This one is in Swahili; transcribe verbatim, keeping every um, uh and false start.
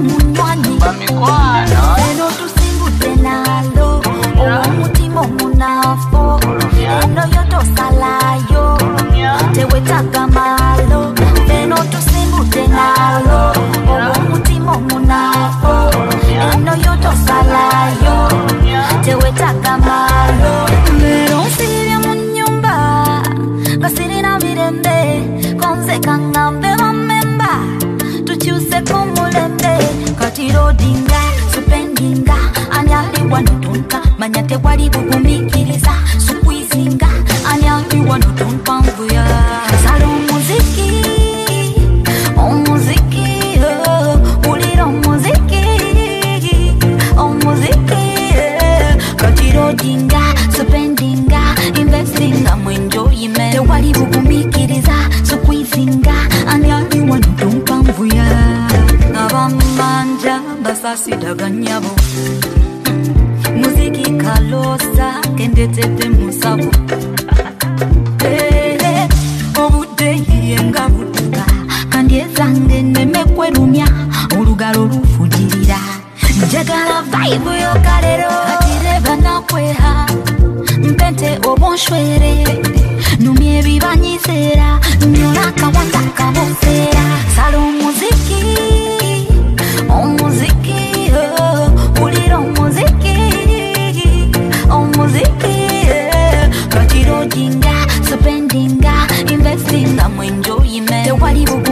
munywani eno tusimbute nalo omutima omunafo eno yotosalayo tewetaga malo eno tusimbute nalo omutima omunafo eno yotosalayo tewetaga malo lero nsibye mu nnyumba nga sirina mirembe konze kangambe bamemba tukyuse ku mulembe kati rodinga supendinga ani ali wanotonka manya tewali bugumikiriza sukwizinga ani ali wanotonka mvuya sala omuziki omuziki oh, ulira omuziki omuziki eh, kati rodinga supendinga investinga mwenjoyime tewali bugumikiriza sukwizinga ani ali wanotonka mvuya abamanja basasidaganyabo muziki kalosa kendetete musabo eh obude yenga butuka kandi ezange nemekwerumya olugalo lufujirira njagala vibe yo kalero atireba nakweha mpente obonshwere numye bibanyisera nyola kawanda kabofera salo muziki omuziki oh, ulira omuziki omuziki eh, kati rodinga supendinga investinga mwenjoyime tewali